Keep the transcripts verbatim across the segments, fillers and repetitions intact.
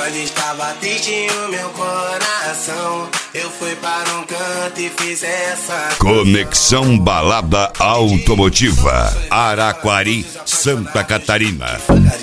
Quando estava triste o meu coração, eu fui para um canto e fiz essa Conexão Balada Automotiva, Araquari, Santa Catarina.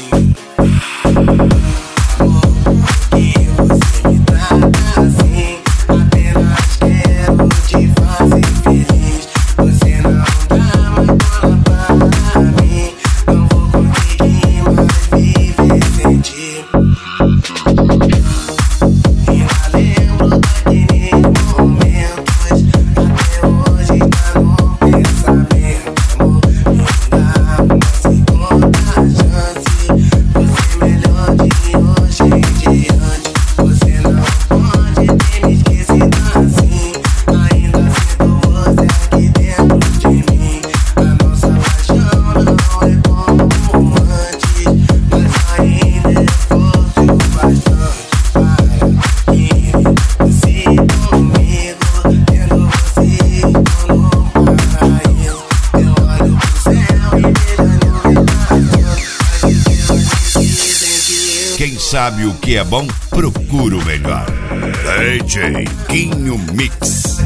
Quem sabe o que é bom, procura o melhor. D J Quinho Mix.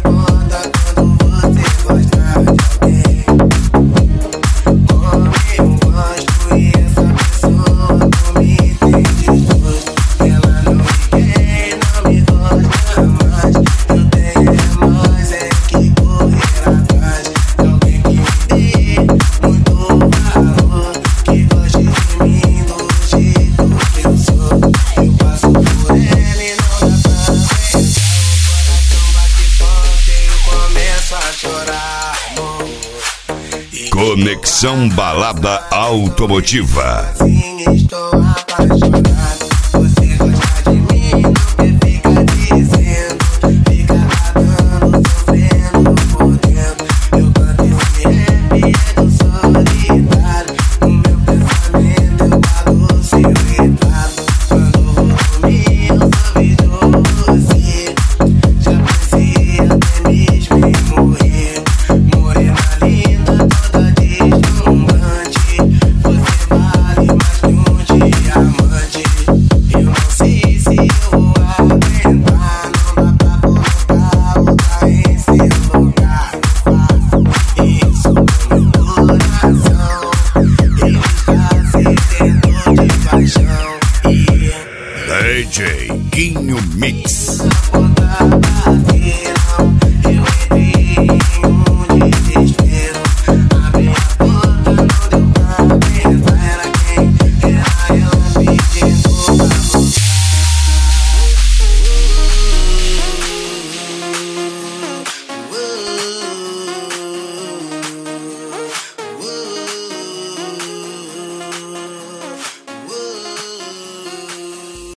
Conexão Balada Automotiva. Estou apaixonado. Você gosta de mim, não quer ficar dizendo. Fica nadando, sofrendo por dentro. Eu canto esse rap, é do solitário. No meu pensamento eu guardo seu retrato. Quando vou dormir eu só vejo você. Já pensei até mesmo em morrer. Morena linda, toda deslumbrante. Você vale mais que um diamante. Eu não sei se eu vou aguentar. Não dá pra colocar outra em seu lugar. Faço isso com meu coração. Ele está sedento de paixão. D J Quinho Mix. A porta bater, não